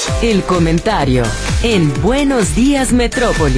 El comentario en Buenos Días Metrópoli.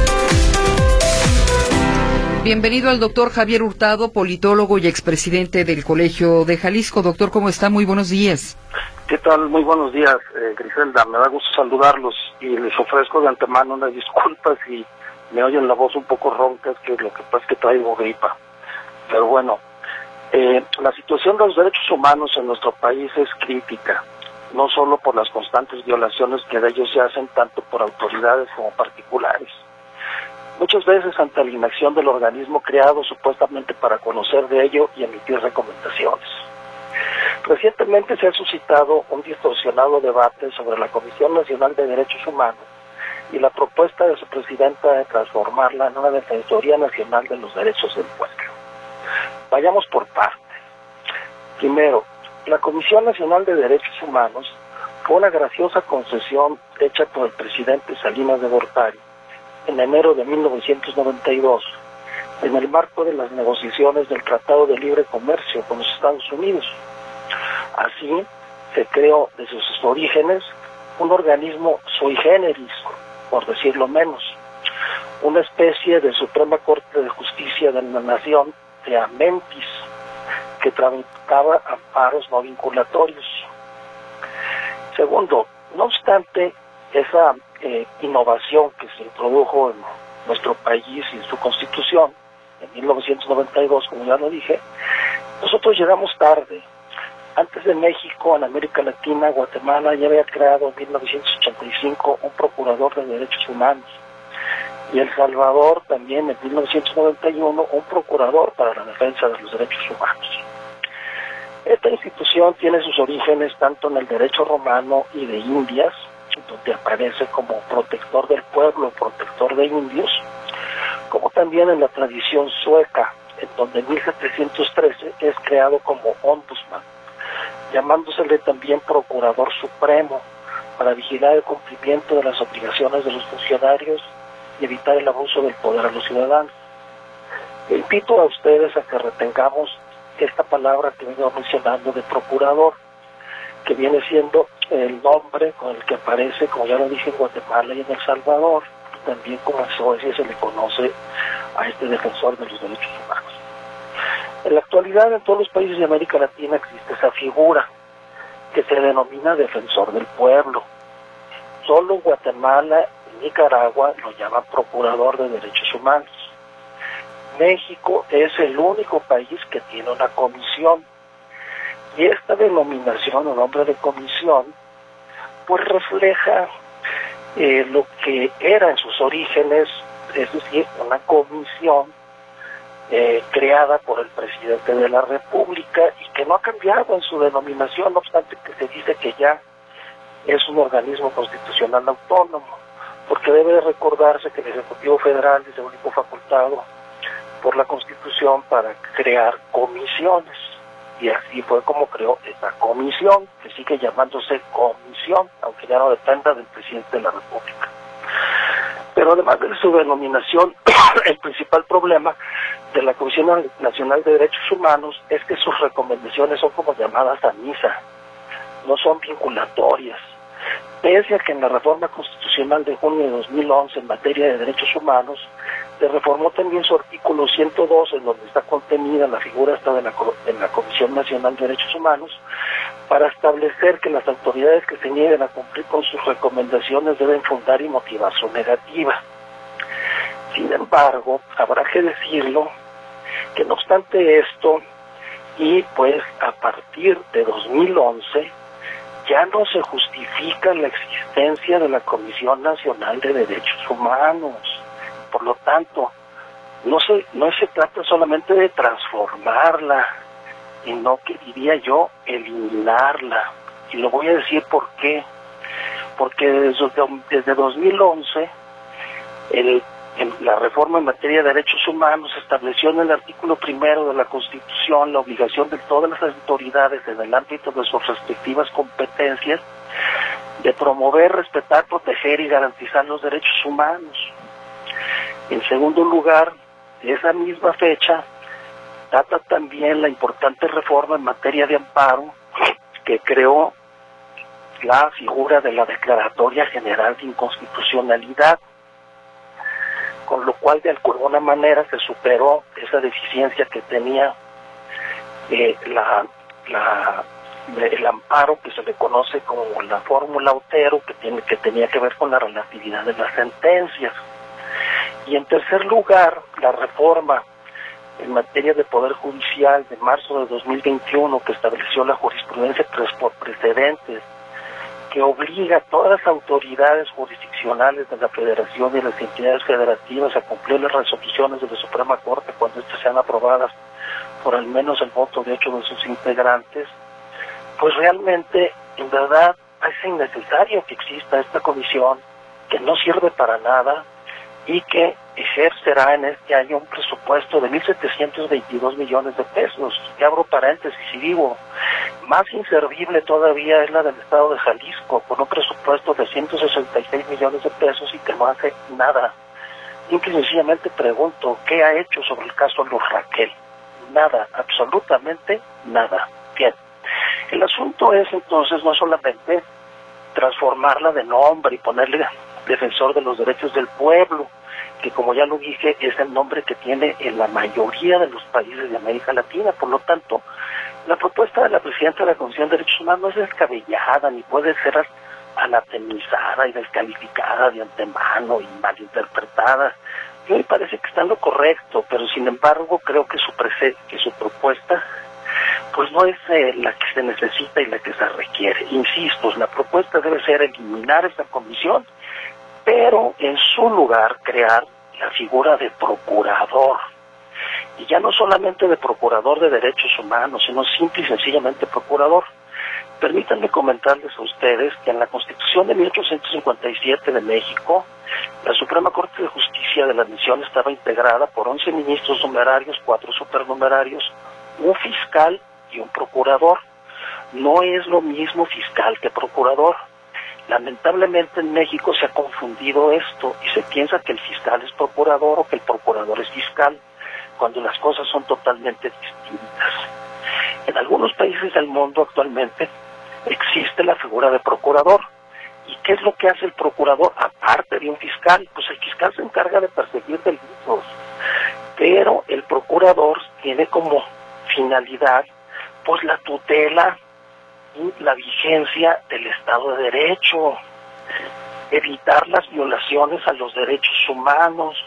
Bienvenido al doctor Javier Hurtado, politólogo y expresidente del Colegio de Jalisco. Doctor, ¿cómo está? Muy buenos días. ¿Qué tal? Muy buenos días, Griselda. Me da gusto saludarlos y les ofrezco de antemano unas disculpas si me oyen la voz un poco ronca, es que lo que pasa es que traigo gripa. Pero bueno, la situación de los derechos humanos en nuestro país es crítica, no solo por las constantes violaciones que de ellos se hacen tanto por autoridades como particulares. Muchas veces ante la inacción del organismo creado supuestamente para conocer de ello y emitir recomendaciones. Recientemente se ha suscitado un distorsionado debate sobre la Comisión Nacional de Derechos Humanos y la propuesta de su presidenta de transformarla en una Defensoría Nacional de los Derechos del Pueblo. Vayamos por partes. Primero, la Comisión Nacional de Derechos Humanos fue una graciosa concesión hecha por el presidente Salinas de Gortari en enero de 1992, en el marco de las negociaciones del Tratado de Libre Comercio con los Estados Unidos. Así, se creó desde sus orígenes un organismo sui generis, por decirlo menos, una especie de Suprema Corte de Justicia de la Nación, de Amentis, que tramitaba amparos no vinculatorios. Segundo, no obstante esa innovación que se introdujo en nuestro país y en su constitución en 1992, como ya lo dije, nosotros llegamos tarde. Antes de México, en América Latina, Guatemala ya había creado en 1985 un procurador de derechos humanos, y El Salvador también en 1991 un procurador para la defensa de los derechos humanos. Esta institución tiene sus orígenes tanto en el derecho romano y de Indias, donde aparece como protector del pueblo, protector de indios, como también en la tradición sueca, en donde en 1713 es creado como ombudsman, llamándosele también procurador supremo, para vigilar el cumplimiento de las obligaciones de los funcionarios y evitar el abuso del poder a los ciudadanos. Invito a ustedes a que retengamos esta palabra que vengo mencionando de procurador, que viene siendo el nombre con el que aparece, como ya lo dije, en Guatemala y en El Salvador, también como en Suecia se le conoce a este defensor de los derechos humanos. En la actualidad, en todos los países de América Latina existe esa figura que se denomina defensor del pueblo. Solo Guatemala y Nicaragua lo llaman procurador de derechos humanos. México es el único país que tiene una comisión, y esta denominación o nombre de comisión pues refleja lo que era en sus orígenes, es decir, una comisión creada por el presidente de la República y que no ha cambiado en su denominación, no obstante que se dice que ya es un organismo constitucional autónomo, porque debe recordarse que el Ejecutivo Federal es el único facultado por la Constitución para crear comisiones, y así fue como creó esta comisión, que sigue llamándose comisión, aunque ya no dependa del presidente de la República. Pero además de su denominación, el principal problema de la Comisión Nacional de Derechos Humanos es que sus recomendaciones son como llamadas a misa, no son vinculatorias. Pese a que en la reforma constitucional de junio de 2011 en materia de derechos humanos se reformó también su artículo 102, en donde está contenida la figura esta de la Comisión Nacional de Derechos Humanos, para establecer que las autoridades que se nieguen a cumplir con sus recomendaciones deben fundar y motivar su negativa. Sin embargo, habrá que decirlo que no obstante esto, y pues a partir de 2011, ya no se justifica la existencia de la Comisión Nacional de Derechos Humanos. Por lo tanto, no se trata solamente de transformarla, sino que diría yo, eliminarla. Y lo voy a decir por qué. Porque desde 2011, la reforma en materia de derechos humanos estableció en el artículo 1 de la Constitución la obligación de todas las autoridades en el ámbito de sus respectivas competencias de promover, respetar, proteger y garantizar los derechos humanos. En segundo lugar, de esa misma fecha, data también la importante reforma en materia de amparo que creó la figura de la Declaratoria General de Inconstitucionalidad, con lo cual de alguna manera se superó esa deficiencia que tenía el amparo que se le conoce como la fórmula Otero, que tenía que ver con la relatividad de las sentencias. Y en tercer lugar, la reforma en materia de Poder Judicial de marzo de 2021, que estableció la jurisprudencia por precedentes, que obliga a todas las autoridades jurisdiccionales de la Federación y de las entidades federativas a cumplir las resoluciones de la Suprema Corte cuando estas sean aprobadas por al menos el voto de 8 de sus integrantes, pues realmente, en verdad, es innecesario que exista esta comisión, que no sirve para nada y que ejercerá en este año un presupuesto de 1.722 millones de pesos. Y abro paréntesis y digo, más inservible todavía es la del Estado de Jalisco, con un presupuesto de 166 millones de pesos y que no hace nada. Simple y sencillamente pregunto, ¿qué ha hecho sobre el caso Luz Raquel? Nada, absolutamente nada. Bien, el asunto es entonces no solamente transformarla de nombre y ponerle Defensor de los Derechos del Pueblo, que como ya lo dije, es el nombre que tiene en la mayoría de los países de América Latina. Por lo tanto, la propuesta de la Presidenta de la Comisión de Derechos Humanos no es descabellada, ni puede ser anatemizada y descalificada de antemano y malinterpretada. A mí me parece que está en lo correcto, pero sin embargo creo que su propuesta pues no es la que se necesita y la que se requiere. Insisto, la propuesta debe ser eliminar esta comisión, pero en su lugar crear la figura de procurador. Y ya no solamente de procurador de derechos humanos, sino simple y sencillamente procurador. Permítanme comentarles a ustedes que en la Constitución de 1857 de México, la Suprema Corte de Justicia de la Nación estaba integrada por 11 ministros numerarios, 4 supernumerarios, un fiscal y un procurador. No es lo mismo fiscal que procurador. Lamentablemente en México se ha confundido esto y se piensa que el fiscal es procurador o que el procurador es fiscal, cuando las cosas son totalmente distintas. En algunos países del mundo actualmente existe la figura de procurador. ¿Y qué es lo que hace el procurador aparte de un fiscal? Pues el fiscal se encarga de perseguir delitos, pero el procurador tiene como finalidad pues la tutela y la vigencia del Estado de Derecho, evitar las violaciones a los derechos humanos,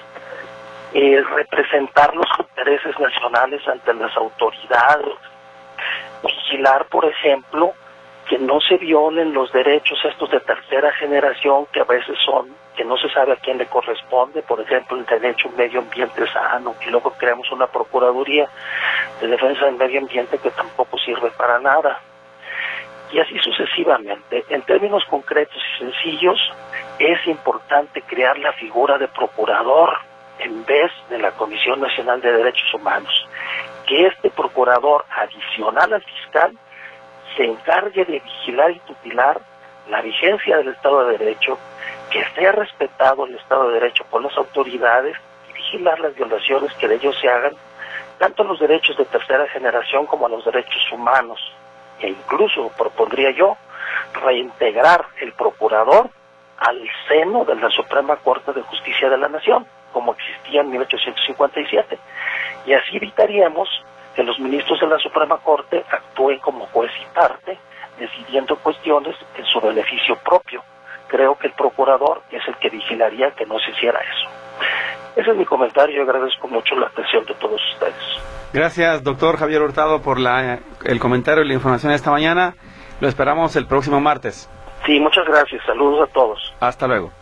representar los intereses nacionales ante las autoridades, vigilar, por ejemplo, que no se violen los derechos estos de tercera generación, que a veces son, que no se sabe a quién le corresponde, por ejemplo, el derecho a un medio ambiente sano, y luego creamos una Procuraduría de Defensa del Medio Ambiente que tampoco sirve para nada. Y así sucesivamente. En términos concretos y sencillos, es importante crear la figura de procurador en vez de la Comisión Nacional de Derechos Humanos. Que este procurador, adicional al fiscal, se encargue de vigilar y tutelar la vigencia del Estado de Derecho, que sea respetado el Estado de Derecho por las autoridades y vigilar las violaciones que de ellos se hagan, tanto a los derechos de tercera generación como a los derechos humanos. E incluso, propondría yo, reintegrar el procurador al seno de la Suprema Corte de Justicia de la Nación, como existía en 1857. Y así evitaríamos que los ministros de la Suprema Corte actúen como juez y parte, decidiendo cuestiones en su beneficio propio. Creo que el procurador es el que vigilaría que no se hiciera eso. Ese es mi comentario. Yo agradezco mucho la atención de todos ustedes. Gracias, doctor Javier Hurtado, por el comentario y la información esta mañana. Lo esperamos el próximo martes. Sí, muchas gracias. Saludos a todos. Hasta luego.